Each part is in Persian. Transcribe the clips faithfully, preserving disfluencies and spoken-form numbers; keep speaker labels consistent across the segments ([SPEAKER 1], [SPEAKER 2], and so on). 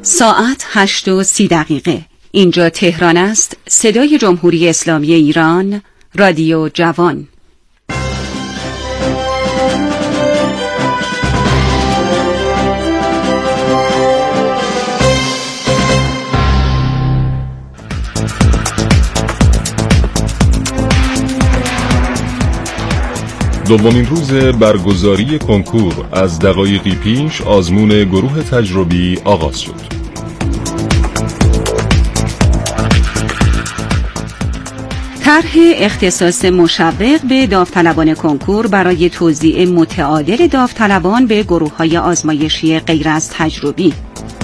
[SPEAKER 1] ساعت هشت و سی دقیقه. اینجا تهران است. صدای جمهوری اسلامی ایران، رادیو جوان.
[SPEAKER 2] دومین روز برگزاری کنکور از دقایقی پیش آزمون گروه تجربی آغاز شد.
[SPEAKER 1] طرح اختصاص مشوق به داوطلبان کنکور برای توزیع متعادل داوطلبان به گروه‌های آزمایشی غیر از تجربی.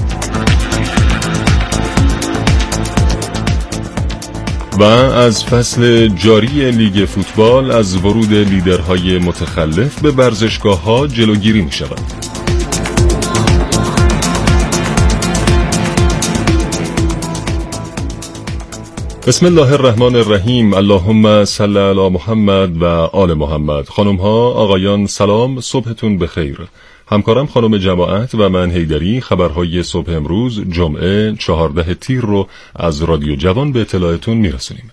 [SPEAKER 2] و از فصل جاری لیگ فوتبال از ورود لیدرهای متخلف به ورزشگاه‌ها جلوگیری می‌شود. بسم الله الرحمن الرحیم. اللهم صل علی محمد و آل محمد. خانم‌ها، آقایان، سلام، صبحتون بخیر. همکارم خانم جماعت و من حیدری خبرهای صبح امروز جمعه چهارده تیر رو از رادیو جوان به اطلاعتون میرسونیم.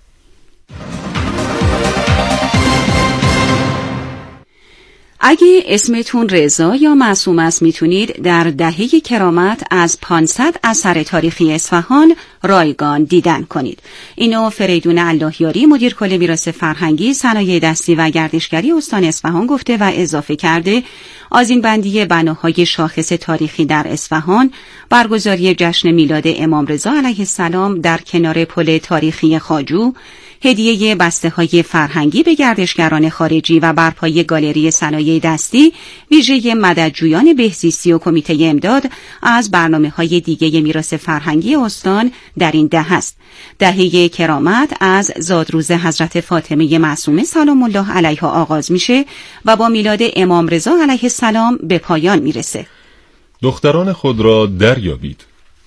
[SPEAKER 1] اگه اسمتون رضا یا معصوم است میتونید در دهه کرامت از پانصد اثر تاریخی اصفهان رایگان دیدن کنید. اینو فریدون اللهیاری مدیر کل میراث فرهنگی، صنایع دستی و گردشگری استان اصفهان گفته و اضافه کرده آذین بندی بناهای شاخص تاریخی در اصفهان، برگزاری جشن میلاد امام رضا علیه السلام در کنار پل تاریخی خواجو، هدیه بسته‌های فرهنگی به گردشگران خارجی و برپایی گالری صنایع دستی ویژه مددجویان بهزیستی و کمیته امداد از برنامه‌های دیگه میراث فرهنگی استان در این دهه است. دهه کرامت از زادروز حضرت فاطمه معصومه سلام الله علیها آغاز میشه و با میلاد امام رضا علیه السلام به پایان میرسه.
[SPEAKER 2] دختران خود را دریابید.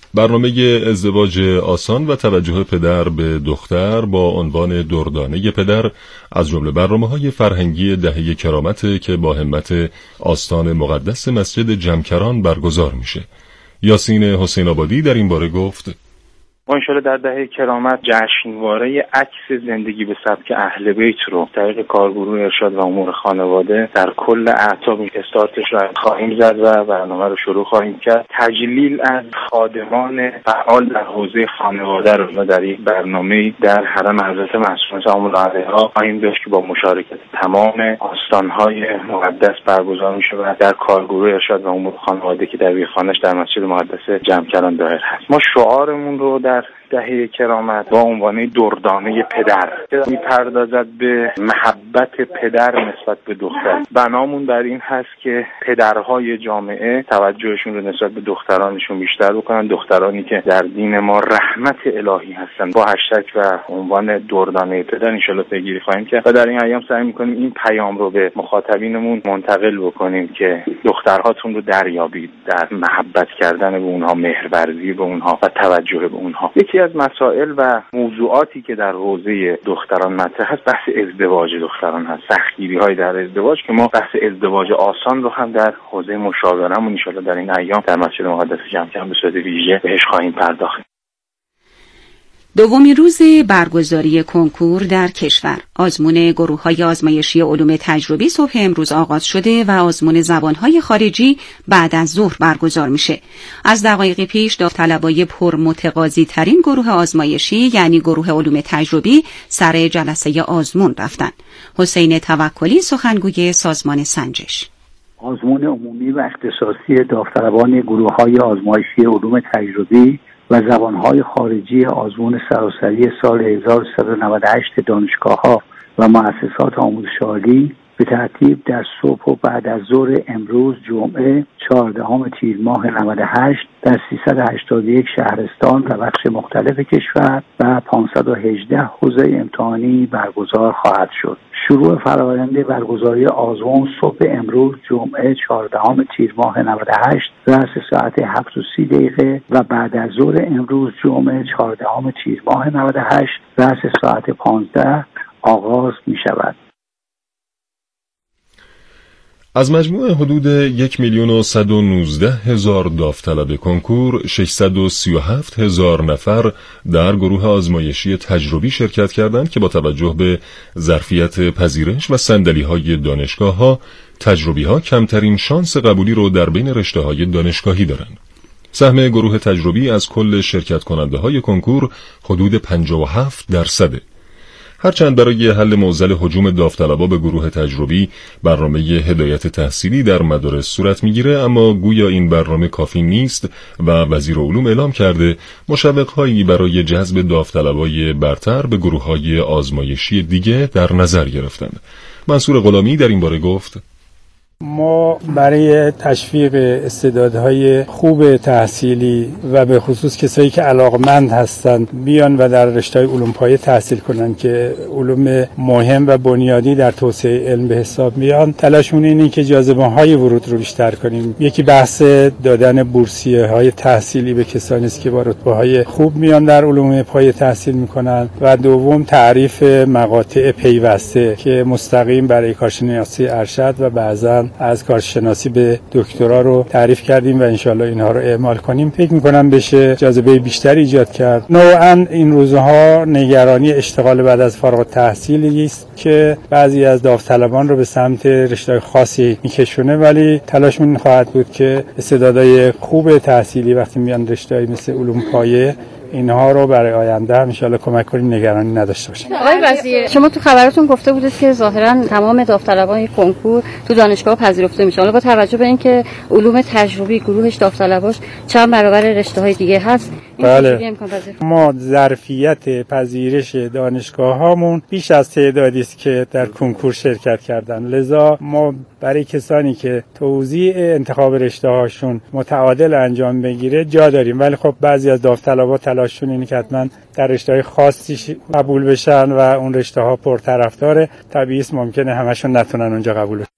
[SPEAKER 2] برنامه ازدواج آسان و توجه پدر به دختر با عنوان دردانه پدر از جمله برنامه‌های فرهنگی دهه کرامت که با همت آستان مقدس مسجد جمکران برگزار میشه. یاسین حسین آبادی در این باره گفت:
[SPEAKER 3] ما انشاءالله در دهه کرامت جشنواره عکس زندگی به سبک اهل بیت رو طریق کارگروه ارشاد و امور خانواده در کل اعتاب استارتش رو خواهیم زد و برنامه رو شروع خواهیم کرد. تجلیل از خادمان فعال در حوزه خانواده رو در یک برنامه در حرم حضرت معصومه سلام الله علیها خواهیم داشت که با مشارکت تمام آستان‌های مقدس برگزار میشه و در کارگروه ارشاد و امور خانواده که در ویرخانه‌اش در مسجد مقدس جمکران دایر هست. ما شعارمون رو در دهه کرامت با عنوان دردانه پدر میپردازد به محبت پدر نسبت به دختر. بنامون در این هست که پدرهای جامعه توجهشون رو نسبت به دخترانشون بیشتر بکنن، دخترانی که در دین ما رحمت الهی هستن. با هشتگ و عنوان دردانه پدر انشالله پیگیری خواهیم کرد و در این ایام سعی میکنیم این پیام رو به مخاطبینمون منتقل بکنیم که دخترهاتون رو دریابید، در محبت کردن به اونها، مهرورزی به اونها و توجه به اونها. یکی از مسائل و موضوعاتی که در حوزه دختران مطرح هست بحث ازدواج دختران هست، سختگیری‌های در ازدواج که ما بحث ازدواج آسان رو هم در حوزه مشاورمون ان شاءالله در این ایام در مسجد مقدس جمکران به صورت ویژه بهش خواهیم پرداخت.
[SPEAKER 1] دومین روز برگزاری کنکور در کشور. آزمون گروه‌های آزمایشی علوم تجربی صبح امروز آغاز شده و آزمون زبان‌های خارجی بعد از ظهر برگزار میشه. از دقایق پیش داوطلبای پرمتقاضی ترین گروه آزمایشی یعنی گروه علوم تجربی سر جلسه آزمون رفتن. حسین توکلی سخنگوی سازمان سنجش:
[SPEAKER 4] آزمون عمومی و اختصاصی داوطلبان گروه‌های آزمایشی علوم تجربی و زبانهای خارجی آزمون سراسری سال هزار و سیصد و نود و هشت دانشگاه‌ها و مؤسسات آموزش عالی به ترتیب در صبح و بعد از ظهر امروز جمعه چهاردهم تیر ماه نود و هشت در سیصد و هشتاد و یک شهرستان و بخش مختلف کشور و پانصد و هجده حوزه امتحانی برگزار خواهد شد. شروع فرآیند برگزاری آزمون صبح امروز جمعه چهاردهم تیر ماه نود و هشت رأس ساعت هفت و سی دقیقه و بعد از ظهر امروز جمعه چهاردهم تیر ماه نود و هشت رأس ساعت پانزده آغاز می شود.
[SPEAKER 2] از مجموع حدود یک میلیون و صد و نوزده هزار داوطلب کنکور، ششصد و سی و هفت هزار نفر در گروه آزمایشی تجربی شرکت کردند که با توجه به ظرفیت پذیرش و صندلی‌های دانشگاه‌ها، تجربی‌ها کمترین شانس قبولی رو در بین رشته‌های دانشگاهی دارند. سهم گروه تجربی از کل شرکت کننده های کنکور حدود پنجاه و هفت درصده. هرچند برای حل معضل هجوم داوطلبا به گروه تجربی برنامه هدایت تحصیلی در مدارس صورت میگیره، اما گویا این برنامه کافی نیست و وزیر علوم اعلام کرده مشوق‌هایی برای جذب داوطلبای برتر به گروه‌های آزمایشی دیگه در نظر گرفتند. منصور غلامی در این باره گفت:
[SPEAKER 5] ما برای تشویق استعدادهای خوب تحصیلی و به خصوص کسایی که علاقمند هستند بیان و در رشته علوم پایه تحصیل کنند که علوم مهم و بنیادی در توسعه علم به حساب میان، تلاشمون اینه که جاذبه‌های ورود رو بیشتر کنیم. یکی بحث دادن بورسیه‌های تحصیلی به کسانی است که با رتبه‌های خوب میان در علوم پایه تحصیل میکنن و دوم تعریف مقاطع پیوسته که مستقیم برای کارشناسی ارشد و بعضا از کارشناسی به دکترا رو تعریف کردیم و انشالله اینها رو اعمال کنیم. فکر میکنم بشه جاذبه بیشتری ایجاد کرد. نوعاً این روزها نگرانی اشتغال بعد از فارغ التحصیلی است که بعضی از داوطلبان رو به سمت رشته خاصی میکشونه، ولی تلاشمون خواهد بود که استعدادهای خوب تحصیلی وقتی میان رشته‌ای مثل علوم پایه اینها رو برای آینده ان شاءالله کمک کنیم نگرانی نداشته باشیم.
[SPEAKER 6] آقای وزیر، شما تو خبراتون گفته بودید که ظاهرا تمام داوطلبان کنکور تو دانشگاه پذیرفته میشن. حالا با توجه به اینکه علوم تجربی گروهش داوطلباش چند برابر رشته‌های دیگه هست،
[SPEAKER 5] بله. ما ظرفیت پذیرش دانشگاه‌هامون بیش از تعدادی است که در کنکور شرکت کردن. لذا ما برای کسانی که توزیع انتخاب رشته‌هاشون متعادل انجام بگیره جا داریم، ولی خب بعضی از داوطلبا تلاششون اینه که حتما در رشته‌های خاصی قبول بشن و اون رشته‌ها پرطرفدار، طبیعی است ممکنه همشون نتونن اونجا قبول بشن.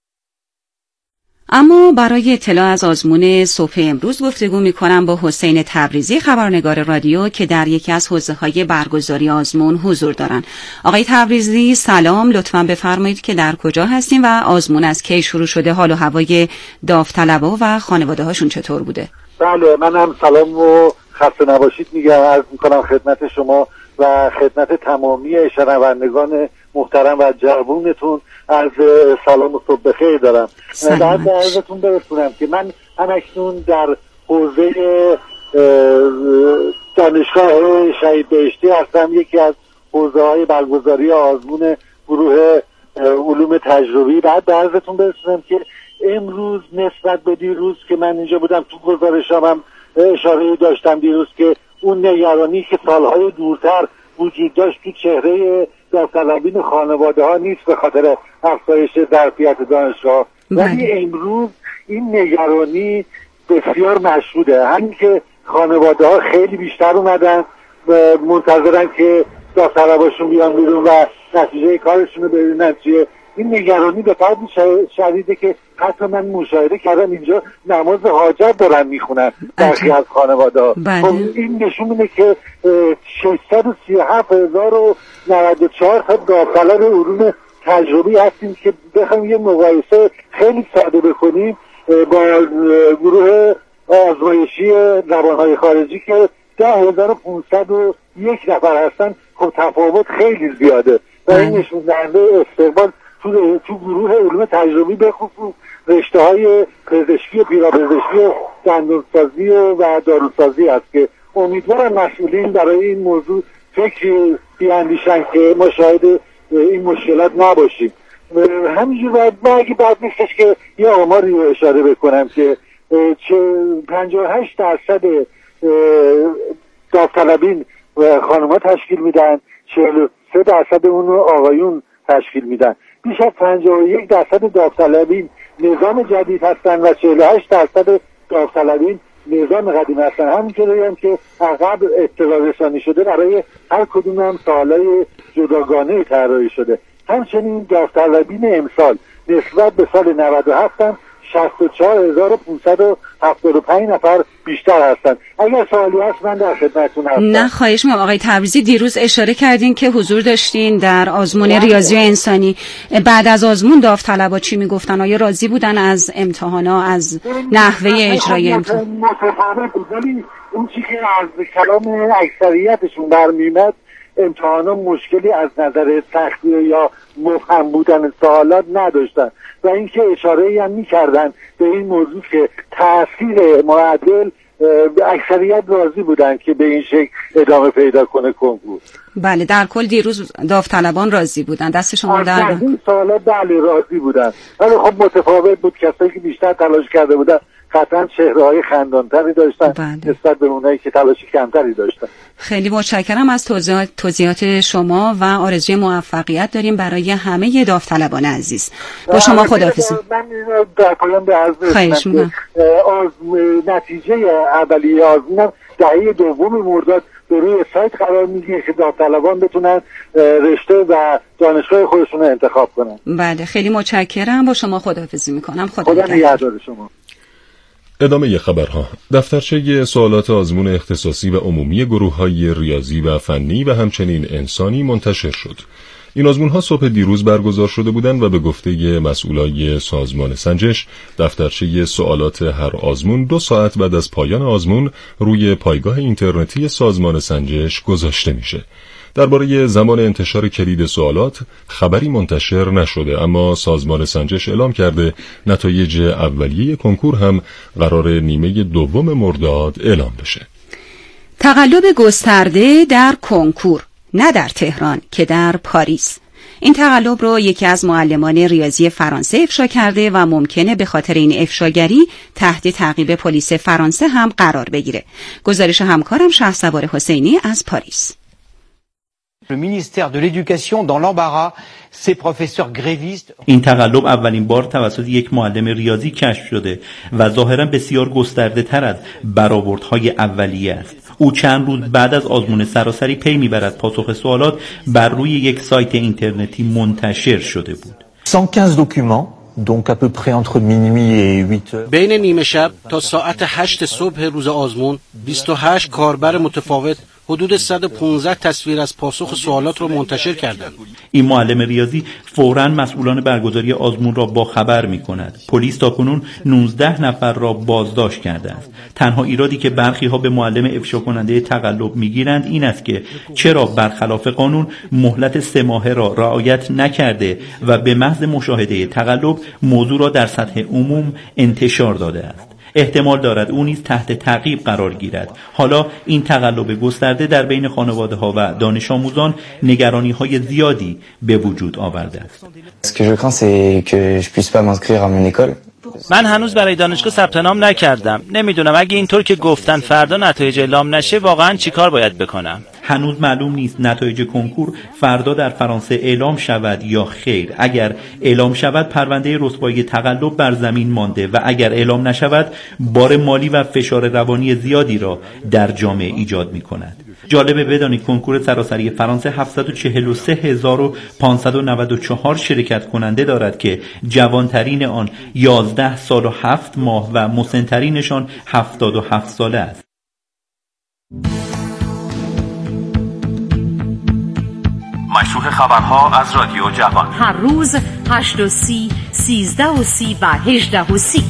[SPEAKER 1] اما برای اطلاع از آزمون صبح امروز گفتگو می‌کنم با حسین تبریزی، خبرنگار رادیو که در یکی از حوزه‌های برگزاری آزمون حضور دارن. آقای تبریزی سلام، لطفاً بفرمایید که در کجا هستیم و آزمون از کی شروع شده، حال و هوای داوطلبا و خانواده‌هاشون چطور بوده؟
[SPEAKER 7] بله، منم سلام و خسته نباشید میگم عرض میکنم خدمت شما و خدمت تمامی شنوندگان محترم و جوونتون. عرض سلام و صبح بخیر دارم. بعد عرضتون برسونم که من همکنون در حوزه دانشگاه شهید بهشتی هستم، یکی از حوزه های برگزاری آزمون گروه علوم تجربی. بعد عرضتون برسونم که امروز نسبت به دیروز که من اینجا بودم، تو گزارشام هم اشاره داشتم دیروز که اون نگرانی که سالهای دورتر وجود داشت تو چهره داوطلبین خانواده ها نیست به خاطر افزایش ظرفیت دانشگاه، ولی امروز این نگرانی بسیار مشهوده. همین که خانواده ها خیلی بیشتر اومدن منتظرن که داوطلباشون بیان بیرون و نتیجه کارشون رو ببینن چیه. این نگرانی به قدری شدیده که حتی من مشاهده کردم اینجا نماز حاجت دارن میخونن برخی از خانواده ها. خب این نشون میده که ششصد و سی و هفت هزار و نود و چهار تا داوطلب علوم تجربی هستیم که بخوایم یه مقایسه خیلی ساده بکنیم با گروه آزمایشی زبانهای خارجی که ده هزار و پانصد و یک نفر هستن. خب تفاوت خیلی زیاده و این نشون دهنده استقبال تو تو گروه علوم تجربی به خصوص رشته‌های پزشکی و پیراپزشکی و دندانسازی و داروسازی است که امیدوارم مسئولین برای این موضوع فکر بیاندیشن که ما شاهد این مشکلات نباشیم. همینجور باید ما اگه بعد نیستش که یه آماری رو اشاره بکنم که پنجاه و هشت درصد داوطلبین خانم‌ها تشکیل میدن، چهل و سه درصد اون رو آقایون تشکیل میدن. بیش از پنجاه و یک درصد داوطلبین نظام جدید هستن و چهل و هشت درصد داوطلبین نظام قدیم هستن. همینطوری هم که عقب اطلاع رسانی شده برای هر کدوم هم سالهای جداگانه طراحی شده. همچنین داوطلبین امسال نسبت به سال نود و هفت هم شصت و چهار هزار و پانصد و هفتاد و پنج نفر بیشتر هستند. اگر سوالی هست من در خدمتتون هستم.
[SPEAKER 1] نه خواهش می‌کنم آقای تبریزی، دیروز اشاره کردین که حضور داشتین در آزمون ریاضی و انسانی. بعد از آزمون داوطلبا چی میگفتن؟ آیا راضی بودن از امتحانا، از نحوه اجرای امتحان؟
[SPEAKER 7] متفاوت بود، ولی اون چیزی که از کلام اکثریتشون برمی‌آمد امتحانا مشکلی از نظر سختی یا مبهم بودن سوالات نداشتن و اینکه اشاره‌ای هم می‌کردن به این موضوع که تأثیر معدل اکثریت راضی بودن که به این شکل ادامه پیدا کنه کنکور.
[SPEAKER 1] بله، در کل دیروز داوطلبان راضی بودن. دست شما در
[SPEAKER 7] از این سوالات بله راضی بودن، ولی خب متفاوت بود. کسایی که بیشتر تلاش کرده بودن قطعا چهره‌های خندان‌تری داشتن
[SPEAKER 1] بله.
[SPEAKER 7] نسبت به اونایی که تلاش کمتری داشتن.
[SPEAKER 1] خیلی متشکرم از توضیحات توضیحات شما و آرزوی موفقیت داریم برای همه داوطلبان عزیز. با شما خداحافظی.
[SPEAKER 7] من در پایان به عرض رسیدم که از نتیجه اولیه آزمونم دهه دوم مرداد به روی سایت قرار میگیره که داوطلبان بتونن رشته و دانشگاه خودشون رو انتخاب کنن.
[SPEAKER 1] بله، خیلی متشکرم. با شما خداحافظی میکنم. خدا,
[SPEAKER 7] خدا نگهدار شما.
[SPEAKER 2] ادامه خبرها. دفترچه سوالات آزمون اختصاصی و عمومی گروه‌های ریاضی و فنی و همچنین انسانی منتشر شد. این آزمون‌ها صبح دیروز برگزار شده بودند و به گفته مسئولای سازمان سنجش، دفترچه سوالات هر آزمون دو ساعت بعد از پایان آزمون روی پایگاه اینترنتی سازمان سنجش گذاشته میشه. درباره زمان انتشار کلید سوالات خبری منتشر نشده، اما سازمان سنجش اعلام کرده نتایج اولیه کنکور هم قرار نیمه دوم مرداد اعلام بشه.
[SPEAKER 1] تقلب گسترده در کنکور، نه در تهران که در پاریس. این تقلب رو یکی از معلمان ریاضی فرانسه افشا کرده و ممکنه به خاطر این افشاگری تحت تعقیب پلیس فرانسه هم قرار بگیره. گزارش همکارم شهسوار حسینی از پاریس.
[SPEAKER 8] Le ministère de l'éducation dans l'embarras, ces professeurs grévistes.
[SPEAKER 9] این تقلب اولین بار توسط یک معلم ریاضی کشف شده و ظاهراً بسیار گسترده تر از برآوردهای اولیه است. او چند روز بعد از آزمون سراسری پی میبرد پاسخ سوالات بر روی یک سایت اینترنتی منتشر شده بود.
[SPEAKER 8] صد و پنجاه documents, donc à peu près entre minuit et huit heures.
[SPEAKER 10] بین نیمه شب تا ساعت هشت صبح روز آزمون بیست و هشت کاربر متفاوت حدود صد و پانزده تصویر از پاسخ سوالات رو منتشر کردند.
[SPEAKER 9] این معلم ریاضی فوراً مسئولان برگزاری آزمون را با خبر می کند. پلیس تاکنون نوزده نفر را بازداشت کرده است. تنها ایرادی که برخی ها به معلم افشا کننده تقلب می گیرند این است که چرا برخلاف قانون مهلت سه ماهه را رعایت نکرده و به محض مشاهده تقلب موضوع را در سطح عموم انتشار داده است. احتمال دارد او نیز تحت تعقیب قرار گیرد. حالا این تقلب گسترده در بین خانواده ها و دانش آموزان نگرانی های زیادی به وجود آورده است.
[SPEAKER 11] من هنوز برای دانشگاه ثبت نام نکردم. نمیدونم اگه اینطور که گفتن فردا نتایج اعلام نشه واقعا چیکار باید بکنم.
[SPEAKER 9] هنوز معلوم نیست نتایج کنکور فردا در فرانسه اعلام شود یا خیر. اگر اعلام شود پرونده رسوایی تقلب بر زمین مانده و اگر اعلام نشود بار مالی و فشار روانی زیادی را در جامعه ایجاد می کند. جالبه بدانید کنکور سراسری فرانسه هفتصد و چهل و سه هزار و پانصد و نود و چهار شرکت کننده دارد که جوانترین آن یازده سال و هفت ماه و مسنترینشان هفتاد و هفت ساله است.
[SPEAKER 12] مشروع خبرها از رادیو جوان،
[SPEAKER 13] هر روز هشت و سی، سیزده و سی و هجده و سی.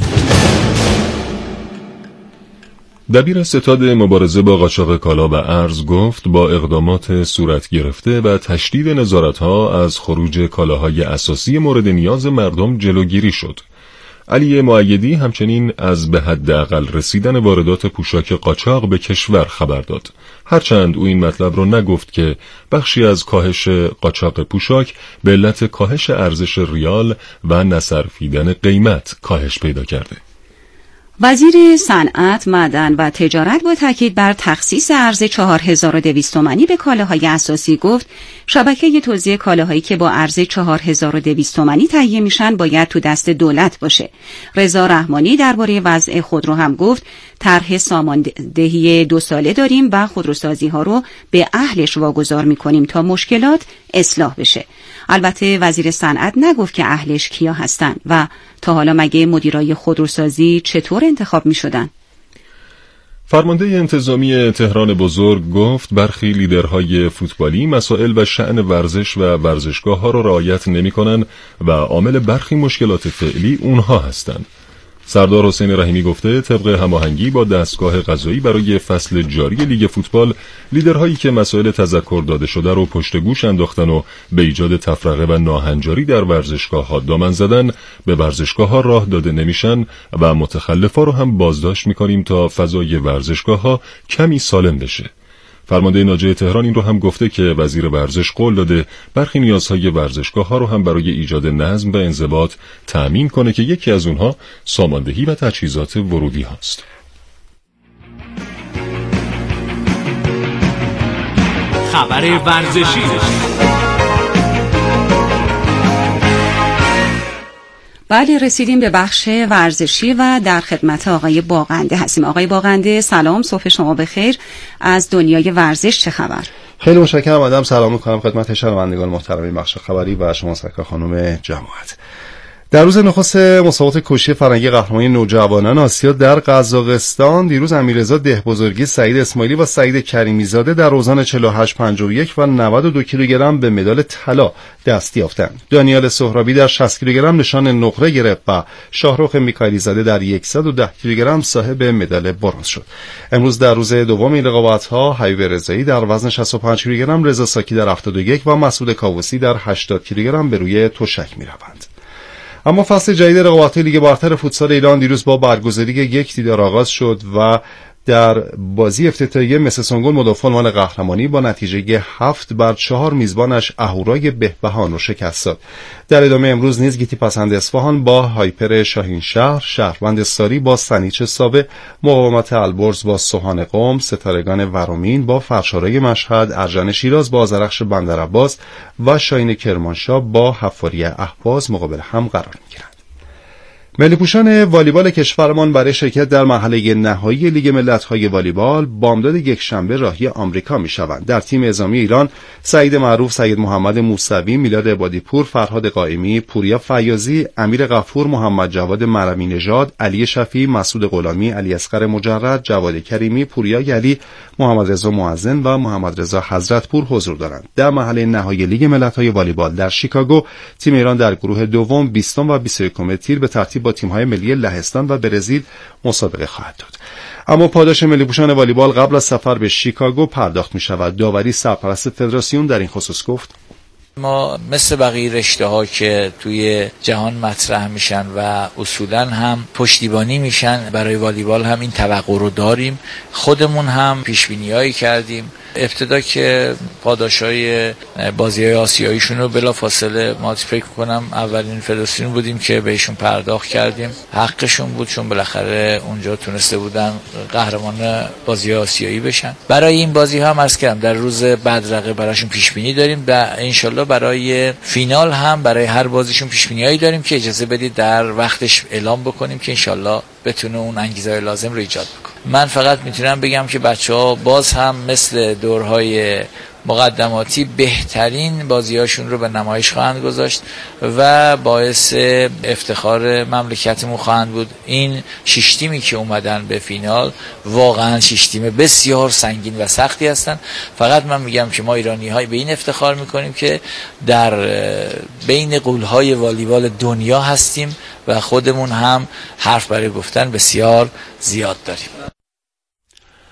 [SPEAKER 2] دبیر ستاد مبارزه با قاچاق کالا و ارز گفت با اقدامات صورت گرفته و تشدید نظارت‌ها از خروج کالاهای اساسی مورد نیاز مردم جلوگیری شد. علی مؤیدی همچنین از به حداقل رسیدن واردات پوشاک قاچاق به کشور خبر داد. هرچند او این مطلب را نگفت که بخشی از کاهش قاچاق پوشاک به علت کاهش ارزش ریال و نصرفیدن قیمت کاهش پیدا کرده.
[SPEAKER 1] وزیر صنعت، معدن و تجارت با تاکید بر تخصیص ارز چهار هزار و دویست تومانی به کالاهای اساسی گفت شبکه توزیع کالاهایی که با ارز چهار هزار و دویست تومانی تهیه میشن باید تو دست دولت باشه. رضا رحمانی درباره وضع خودرو هم گفت طرح ساماندهی دو ساله داریم و خودروسازی ها رو به اهلش واگذار میکنیم تا مشکلات اصلاح بشه. البته وزیر صنعت نگفت که اهلش کیا هستن و تا حالا مگه مدیرای خودروسازی چطور انتخاب می شدن؟
[SPEAKER 2] فرمانده انتظامی تهران بزرگ گفت برخی لیدرهای فوتبالی مسائل و شأن ورزش و ورزشگاه ها را رعایت نمی کنن و عامل برخی مشکلات فعلی اونها هستند. سردار حسین رحیمی گفته طبق هماهنگی با دستگاه قضایی برای فصل جاری لیگ فوتبال لیدرهایی که مسائل تذکر داده شده رو پشت گوش انداختن و به ایجاد تفرقه و ناهنجاری در ورزشگاه‌ها دامن زدن به ورزشگاه‌ها راه داده نمیشن و متخلفا رو هم بازداشت می‌کنیم تا فضای ورزشگاه‌ها کمی سالم بشه. فرمانده ناجی تهران این رو هم گفته که وزیر ورزش قول داده برخی نیازهای ورزشگاه‌ها رو هم برای ایجاد نظم و انضباط تأمین کنه که یکی از اونها ساماندهی و تجهیزات ورودی هاست.
[SPEAKER 12] خبر ورزشی.
[SPEAKER 1] بله، رسیدیم به بخش ورزشی و در خدمت آقای باغنده هستیم. آقای باغنده سلام، صبح شما بخیر. از دنیای ورزش چه خبر؟
[SPEAKER 14] خیلی متشکرم. آدم سلام میکنم خدمت شنوندگان محترم این بخش خبری و شما سرکار خانم جماعت. در روز نخست مسابقات کوشی فرنگی قهرمانی نوجوانان آسیا در قزاقستان دیروز امیررضا دهبزرگی، سعید اسماعیلی و سعید کریمی زاده در اوزان چهل و هشت پنجاه و یک و نود و دو کیلوگرم به مدال طلا دست یافتند. دانیال سهرابی در شصت کیلوگرم نشان نقره گرفت و شاهرخ میکائیلی زاده در صد و ده کیلوگرم صاحب مدال برنز شد. امروز در روز دوم این رقابت‌ها حبیب رضایی در وزن شصت و پنج کیلوگرم، رضا ساکی در هفتاد و یک و مسعود کاووسی در هشتاد کیلوگرم به روی تشک می‌روند. اما فصل جدید رقابت‌های لیگ برتر فوتسال ایران دیروز با برگزاری یک دیدار آغاز شد و در بازی افتتاحیه مس سنگل مدافع عنوان قهرمانی با نتیجه هفت بر چهار میزبانش اهورای بهبهان را شکست داد. در ادامه امروز نیز گیتی پسند اصفهان با هایپر شاهین شهر، شهروند ساری با سنیچ ساوه، مقاومت البرز با سوهان قم، ستارگان ورامین با فرشارای مشهد، ارژن شیراز با آذرخش بندرعباس و شاهین کرمانشاه با حفاری اهواز مقابل هم قرار می‌گیرند. ملی‌پوشان والیبال کشورمان برای شرکت در مرحله نهایی لیگ ملت‌های والیبال بامداد یکشنبه راهی آمریکا می‌شوند. در تیم اعزامی ایران سعید معروف، سید محمد موسوی، میلاد عبادی‌پور، فرهاد قائمی، پوریا فیاضی، امیر غفور، محمد جواد مرمی نژاد، علی شفیعی، مسعود غلامی، علی اصغر مجرد، جواد کریمی، پوریا یلی، محمد رضا معزن و محمد رضا حضرتپور حضور دارند. در مرحله نهایی لیگ ملت‌های والیبال در شیکاگو تیم ایران در گروه دوم بیستم و بیست و یکم تیر به ترتیب با تیم‌های ملی لهستان و برزیل مسابقه خواهد داد. اما پاداش ملی‌پوشان والیبال قبل از سفر به شیکاگو پرداخت می‌شود. داوری سرپرست فدراسیون در این خصوص گفت:
[SPEAKER 15] ما مثل بقیه رشته ها که توی جهان مطرح میشن و اصولا هم پشتیبانی میشن، برای والیبال هم این توقع رو داریم. خودمون هم پیشبینی‌هایی کردیم. ابتدا که پاداشای بازی‌های آسیاییشون رو بلافاصله ما فکر کنم اولین فدراسیون بودیم که بهشون پرداخت کردیم. حقشون بود چون بالاخره اونجا تونسته بودن قهرمان بازی آسیایی بشن. برای این بازی هم عرض کردم در روز بدرقه براشون پیش بینی داریم و انشالله برای فینال هم برای هر بازیشون پیش بینی‌هایی داریم که اجازه بدید در وقتش اعلام بکنیم که انشالله بتونه اون انگیزه لازم رو ایجاد بکنه. من فقط میتونم بگم که بچه‌ها باز هم مثل دورهای مقدماتی بهترین بازیاشون رو به نمایش خواهند گذاشت و باعث افتخار مملکتمون خواهند بود. این شش تیمی که اومدن به فینال واقعا شش تیم بسیار سنگین و سختی هستن. فقط من میگم که ما ایرانی‌ها به این افتخار میکنیم که در بین غول‌های والیبال دنیا هستیم و خودمون هم حرف برای گفتن بسیار زیاد داریم.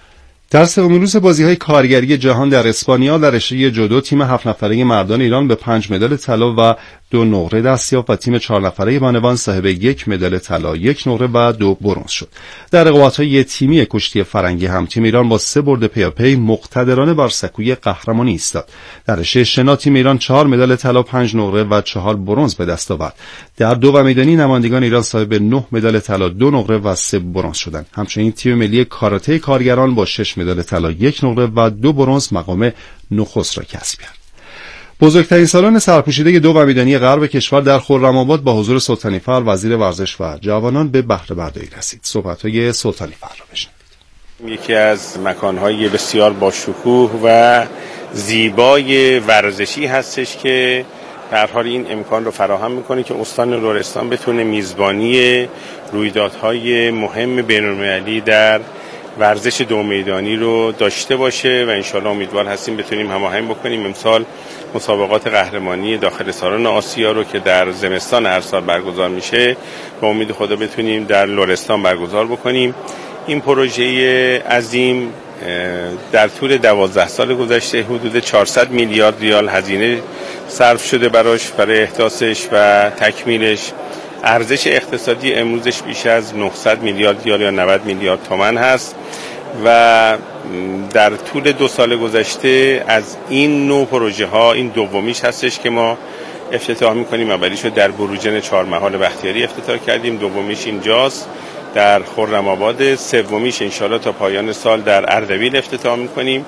[SPEAKER 14] در سومین روز بازی‌های کارگری جهان در اسپانیا در رشته جودو تیم هفت نفره مردان ایران به پنج مدال طلا و دو نقره دست یافت و تیم چهار نفره بانوان صاحب یک مدال طلا، یک نقره و دو برنز شد. در رقابت‌های تیمی کشتی فرنگی هم تیم ایران با سه برد پیاپی مقتدرانه بر سکوی قهرمانی ایستاد. در رشته شنا تیم ایران چهار مدال طلا، پنج نقره و چهار برنز به دست آورد. در دو و میدانی نمایندگان ایران صاحب نه مدال طلا، دو نقره و سه برنز شدند. همچنین تیم ملی کاراته کارگران با شش مدال طلا، یک نقره و دو برنز مقام نخست را کسب کرد. بزرگترین سالن سرپوشیده دو و میدانی غرب کشور در خرم‌آباد با حضور سلطانی فر وزیر ورزش و جوانان به بهره برداری رسید. صحبت‌های سلطانی فر را بشنوید.
[SPEAKER 16] یکی از مکان‌های بسیار با شکوه و زیبای ورزشی هستش که در حال این امکان رو فراهم می‌کنه که استان لرستان بتونه میزبانی رویدادهای مهم بین‌المللی در ورزش دو میدانی رو داشته باشه و انشالله امیدوار هستیم بتونیم هماهنگ بکنیم. امسال مسابقات قهرمانی داخل سالن آسیا رو که در زمستان هر سال برگزار میشه با امید خدا بتونیم در لرستان برگزار بکنیم. این پروژه عظیم در طول دوازده سال گذشته حدود چهارصد میلیارد ریال هزینه صرف شده براش، برای احداثش و تکمیلش. ارزش اقتصادی امروزش بیش از نهصد میلیارد ریال یا نود میلیارد تومان هست و در طول دو سال گذشته از این نوع پروژه ها این دومیش هستش که ما افتتاح میکنیم. اولیش رو در بروجن چهارمحال بختیاری افتتاح کردیم، دومیش اینجاست در خرم‌آباد، سومیش انشالله تا پایان سال در اردبیل افتتاح میکنیم.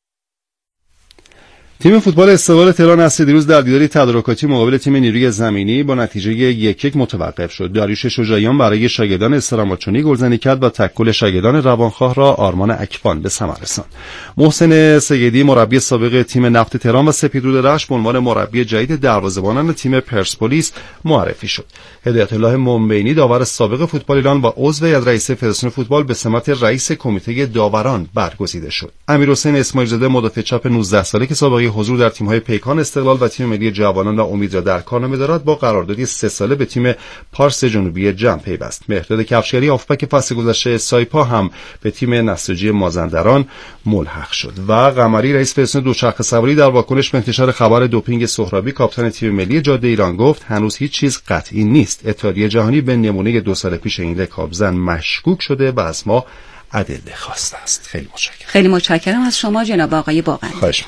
[SPEAKER 14] تیم فوتبال استقلال تهران اصلی دیروز در دیداری تدارکاتی مقابل تیم نیروی زمینی با نتیجه یک یک متوقف شد. داریوش شجاعیان برای شاگردان استراماچونی گلزنی کرد و تکل شاگردان روانخواه را آرمان اکفان به ثمر رساند. محسن سیدی مربی سابق تیم نفت تهران و سپیدرود رشت به عنوان مربی جدید دروازه‌بانان تیم پرسپولیس معرفی شد. هدایت الله منبینی داور سابق فوتبال ایران و عضو هیئت رئیسه فدراسیون فوتبال به سمت رئیس کمیته داوران برگزیده شد. امیرحسین اسماعیل زاده مدافع چپ نوزده ساله که سابقه حضور در تیم‌های پیکان، استقلال و تیم ملی جوانان و امید را در کارنامه دارد با قراردادی سه ساله به تیم پارس جنوبی جم پیوست. مهرداد کفشگری هافبک فصل گذشته سایپا هم به تیم نساجی مازندران ملحق شد و قمری رئیس فدراسیون دوچرخه سواری در واکنش به انتشار خبر دوپینگ سهرابی کاپیتان تیم ملی جاده ایران گفت هنوز هیچ چیز قطعی نیست. اتحادیه جهانی به نمونه دو سال پیش این رکابزن مشکوک شده و از ما ادله خواسته است. خیلی متشکرم.
[SPEAKER 1] خیلی متشکرم از شما جناب آقای باقری.
[SPEAKER 14] خواهش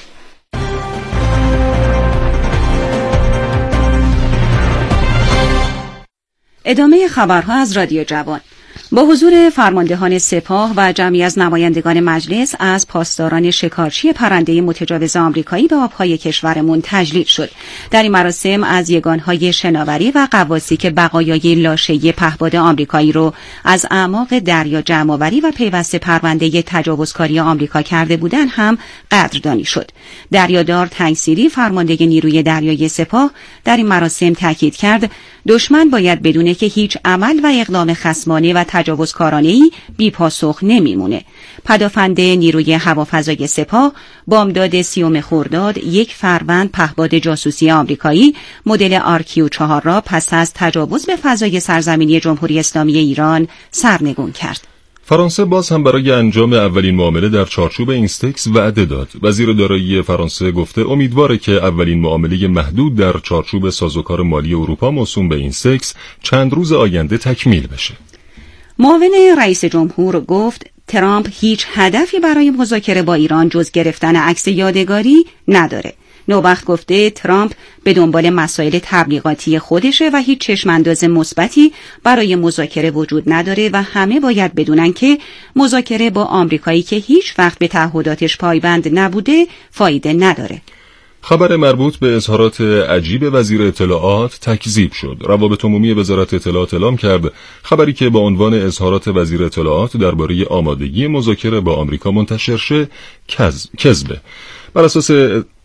[SPEAKER 1] ادامه خبرها از رادیو جوان. با حضور فرماندهان سپاه و جمعی از نمایندگان مجلس از پاسداران شکارچی پرنده متجاوز آمریکایی به آبهای کشورمون تجلیل شد. در این مراسم از یگانهای شناوری و غواصی که بقایای لاشه‌ای پهپاد آمریکایی رو از اعماق دریا جمع‌آوری و پیوسته پرونده تجاوزکاری آمریکا کرده بودند هم قدردانی شد. دریادار تنگسیری فرمانده نیروی دریایی سپاه در این مراسم تاکید کرد دشمن باید بدونه که هیچ عمل و اقدام خصمانه و تجاوزکارانه‌ای بی پاسخ نمیمونه. پدافند نیروی هوافضای سپاه بامداد سیوم خرداد یک فروند پهپاد جاسوسی آمریکایی مدل آر کیو چهار را پس از تجاوز به فضای سرزمینی جمهوری اسلامی ایران سرنگون کرد.
[SPEAKER 2] فرانسه باز هم برای انجام اولین معامله در چارچوب اینستکس وعده داد. وزیر دارایی فرانسه گفته امیدواره که اولین معامله محدود در چارچوب سازوکار مالی اروپا موسوم به اینستکس چند روز آینده تکمیل بشه.
[SPEAKER 1] معاون رئیس جمهور گفت ترامپ هیچ هدفی برای مذاکره با ایران جز گرفتن عکس یادگاری نداره. نوبخت گفته ترامپ به دنبال مسائل تبلیغاتی خودشه و هیچ چشمانداز مثبتی برای مذاکره وجود نداره و همه باید بدونن که مذاکره با آمریکایی که هیچ وقت به تعهداتش پایبند نبوده فایده نداره.
[SPEAKER 2] خبر مربوط به اظهارات عجیب وزیر اطلاعات تکذیب شد. روابط عمومی وزارت اطلاعات اعلام کرد خبری که با عنوان اظهارات وزیر اطلاعات درباره آمادگی مذاکره با آمریکا منتشر شه کذبه. بر اساس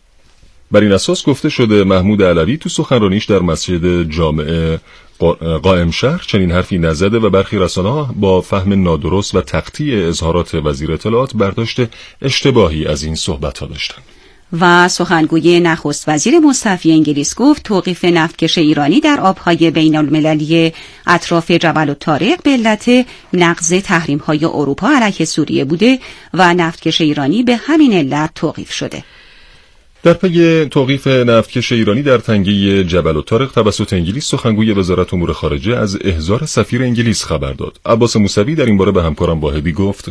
[SPEAKER 2] بر این اساس گفته شده محمود علوی تو سخنرانیش در مسجد جامع قائم شهر چنین حرفی نزده و برخی رسانه‌ها با فهم نادرست و تقطیع اظهارات وزیر اطلاعات برداشت اشتباهی از این صحبت‌ها داشتند.
[SPEAKER 1] و سخنگوی نخست وزیر مستعفی انگلیس گفت توقیف نفتکش ایرانی در آبهای بین المللی اطراف جبل الطارق به علت نقض تحریم‌های اروپا علیه سوریه بوده و نفتکش ایرانی به همین علت توقیف شده.
[SPEAKER 2] در پی توقیف نفتکش ایرانی در تنگه جبل الطارق توسط انگلیس، سخنگوی وزارت امور خارجه از احضار سفیر انگلیس خبر داد. عباس موسوی در این باره به همکارم واحدی گفت: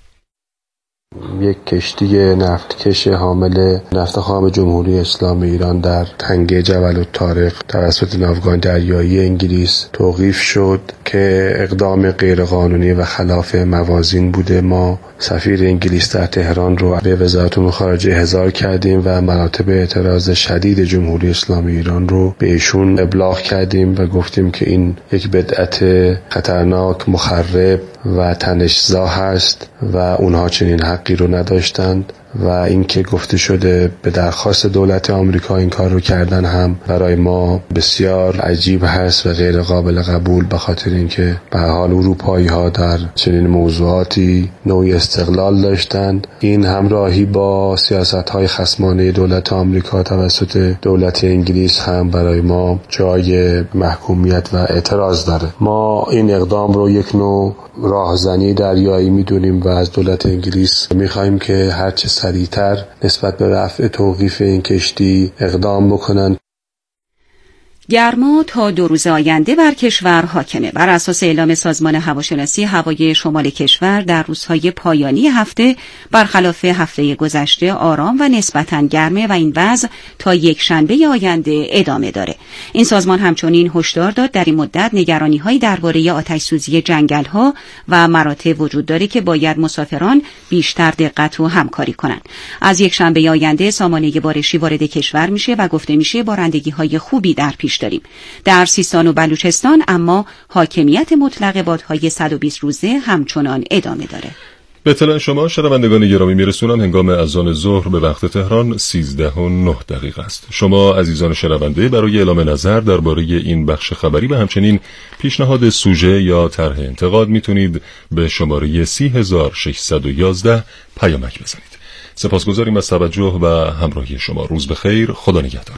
[SPEAKER 17] یک کشتی نفتکش حامل نفت خام جمهوری اسلامی ایران در تنگه جبل الطارق توسط ناوگان دریایی انگلیس توقیف شد که اقدام غیرقانونی و خلاف موازین بوده. ما سفیر انگلیس در تهران رو به وزارت امور خارجه احضار کردیم و مراتب اعتراض شدید جمهوری اسلامی ایران رو به ایشون ابلاغ کردیم و گفتیم که این یک بدعت خطرناک، مخرب و تنش‌زا هست و اونها چنین حقی رو نداشتند و اینکه گفته شده به درخواست دولت آمریکا این کار رو کردن هم برای ما بسیار عجیب هست و غیر قابل قبول، به خاطر اینکه به هر حال اروپایی ها در چنین موضوعاتی نوعی استقلال داشتند. این همراهی با سیاست های خصمانه دولت آمریکا توسط دولت انگلیس هم برای ما جای محکومیت و اعتراض داره. ما این اقدام رو یک نوع راهزنی دریایی میدونیم و از دولت انگلیس میخوایم که هرچه سریعتر نسبت به رفع توقیف این کشتی اقدام بکنن.
[SPEAKER 1] گرما تا دو روز آینده بر کشور حاکمه. بر اساس اعلام سازمان هواشناسی، هوای شمال کشور در روزهای پایانی هفته برخلاف هفته گذشته آرام و نسبتاً گرمه و این وضع تا یک شنبه آینده ادامه داره. این سازمان همچنین هشدار داد در این مدت نگرانی‌هایی درباره آتش‌سوزی جنگل‌ها و مراتع وجود داره که باید مسافران بیشتر دقت و همکاری کنند. از یک شنبه آینده سامانه بارشی وارد کشور میشه و گفته میشه بارندگی‌های خوبی در پیش داریم. در سیستان و بلوچستان اما حاکمیت مطلق بادهای صد و بیست روزه همچنان ادامه داره.
[SPEAKER 2] به اطلاع شما شنوندگان گرامی میرسونم هنگام اذان ظهر به وقت تهران سیزده و نه دقیقه است. شما عزیزان شنونده برای اعلام نظر درباره این بخش خبری و همچنین پیشنهاد سوژه یا طرح انتقاد میتونید به شماره سی هزار و ششصد و یازده پیامک بزنید. سپاسگزاریم از توجه و همراهی شما. روز بخیر. خدا نگهدار.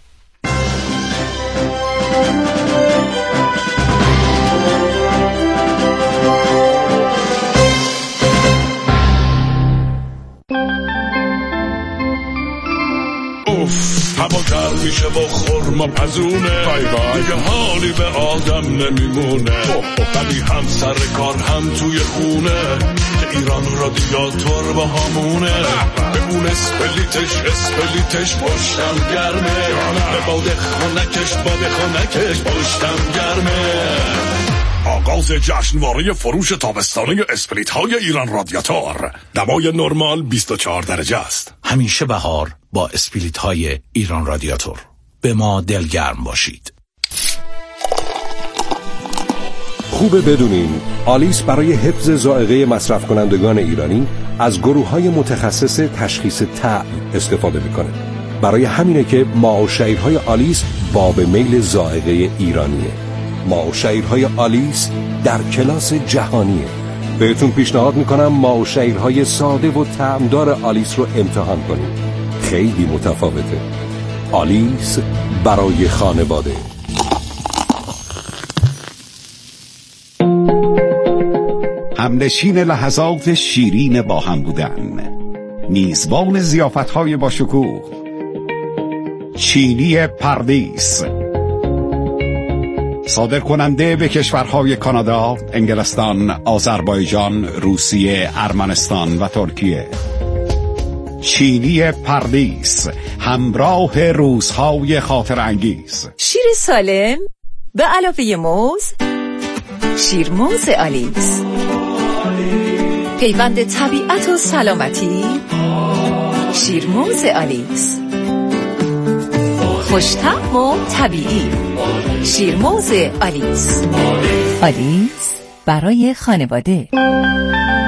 [SPEAKER 18] هوا گرم میشه با خورما پزونه، دیگه حالی به آدم نمیمونه، ولی هم سر کار هم توی خونه که ایران رادیاتور با همونه، به اون اسپلیتش اسپلیتش پشتم گرمه، به باد خونکش باد خونکش پشتم گرمه. آغاز جشنواره فروش تابستانه اسپریت های ایران رادیاتور. دمای نرمال بیست و چهار درجه است.
[SPEAKER 19] همیشه بهار با اسپریت های ایران رادیاتور. به ما دلگرم باشید.
[SPEAKER 20] خوبه بدونین آلیس برای حفظ ذائقه مصرف کنندگان ایرانی از گروه های متخصص تشخیص طعم استفاده میکنه. برای همینه که ماء و شعیرهای آلیس باب میل ذائقه ایرانیه. ماء و شعیرهای آلیس در کلاس جهانیه. بهتون پیشنهاد میکنم ماء و شعیرهای ساده و طعمدار آلیس رو امتحان کنید. خیلی متفاوته. آلیس برای خانواده.
[SPEAKER 21] همنشین لحظات شیرین با هم بودن، میزبان ضیافت‌های با شکوه، چینی پردیس، صادر کننده به کشورهای کانادا، انگلستان، آذربایجان، روسیه، ارمنستان و ترکیه. چینی پردیس، همراه روزهای خاطر انگیز.
[SPEAKER 22] شیر سالم به علاوه موز، شیر موز آلیس، پیوند طبیعت و سلامتی. شیر موز آلیس، خوش‌طعم و طبیعی. شیر موز آلیس، آلیس برای خانواده.